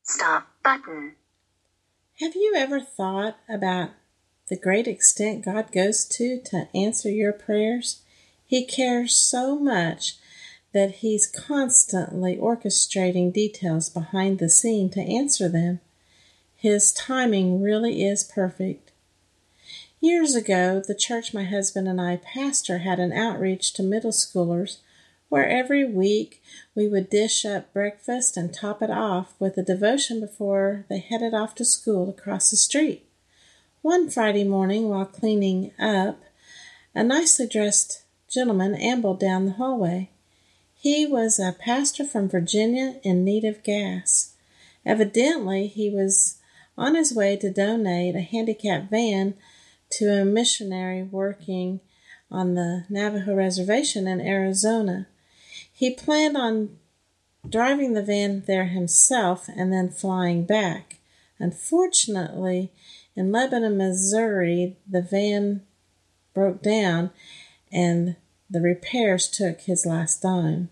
Stop button. Have you ever thought about the great extent God goes to answer your prayers? He cares so much that He's constantly orchestrating details behind the scene to answer them. His timing really is perfect. Years ago, the church my husband and I pastor had an outreach to middle schoolers where every week we would dish up breakfast and top it off with a devotion before they headed off to school across the street. One Friday morning, while cleaning up, a nicely dressed gentleman ambled down the hallway. He was a pastor from Virginia in need of gas. Evidently, he was on his way to donate a handicapped van to a missionary working on the Navajo Reservation in Arizona. He planned on driving the van there himself and then flying back. Unfortunately, in Lebanon, Missouri, the van broke down and the repairs took his last dime.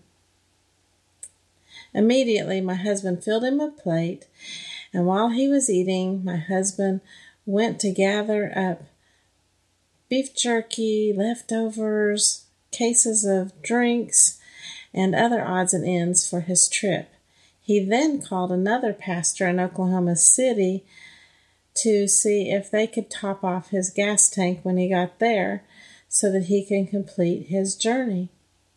Immediately, my husband filled him a plate, and while he was eating, my husband went to gather up beef jerky, leftovers, cases of drinks, and other odds and ends for his trip. He then called another pastor in Oklahoma City to see if they could top off his gas tank when he got there so that he can complete his journey.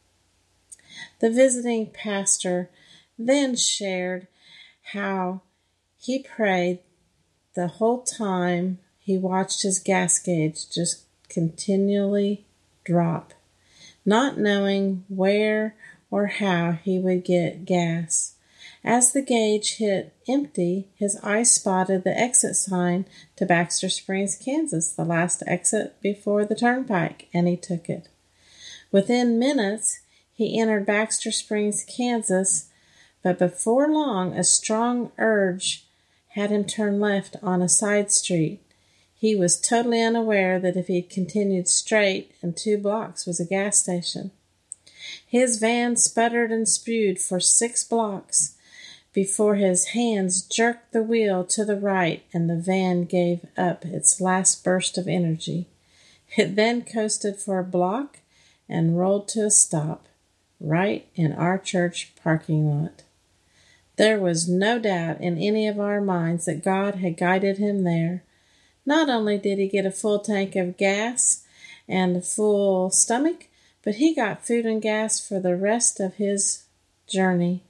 The visiting pastor then shared how he prayed the whole time he watched his gas gauge just continually drop, not knowing where or how he would get gas. As the gauge hit empty, his eye spotted the exit sign to Baxter Springs, Kansas, the last exit before the turnpike, and he took it. Within minutes, he entered Baxter Springs, Kansas, but before long, a strong urge had him turn left on a side street. He was totally unaware that if he continued straight, in 2 blocks was a gas station. His van sputtered and spewed for 6 blocks before his hands jerked the wheel to the right and the van gave up its last burst of energy. It then coasted for a block and rolled to a stop right in our church parking lot. There was no doubt in any of our minds that God had guided him there. Not only did he get a full tank of gas and a full stomach, but he got food and gas for the rest of his journey.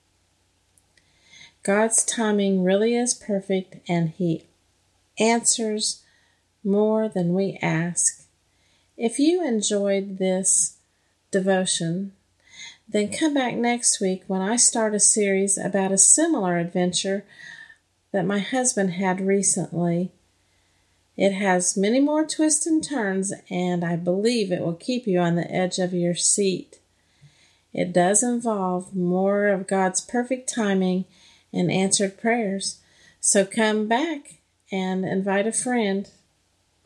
God's timing really is perfect, and He answers more than we ask. If you enjoyed this devotion, then come back next week when I start a series about a similar adventure that my husband had recently. It has many more twists and turns, and I believe it will keep you on the edge of your seat. It does involve more of God's perfect timing and answered prayers. So come back and invite a friend.